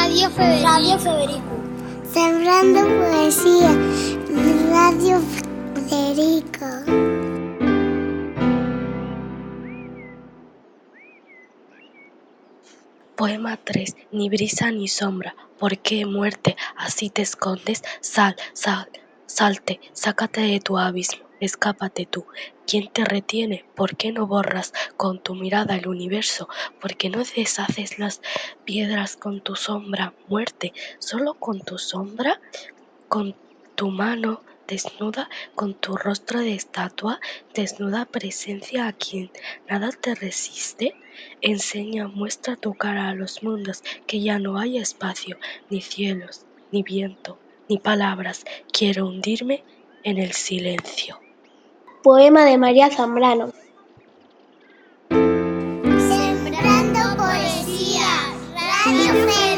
Radio Federico. Sembrando poesía. Radio Federico. Poema 3. Ni brisa ni sombra. ¿Por qué, muerte, así te escondes? Salte, sácate de tu abismo, escápate tú. ¿Quién te retiene? ¿Por qué no borras con tu mirada el universo? ¿Por qué no deshaces las piedras con tu sombra? Muerte, solo con tu sombra, con tu mano desnuda, con tu rostro de estatua, desnuda presencia a quien nada te resiste. Enseña, muestra tu cara a los mundos, que ya no hay espacio, ni cielos, ni viento, ni palabras. Quiero hundirme en el silencio. Poema de María Zambrano. Sembrando poesía. Radio Federico.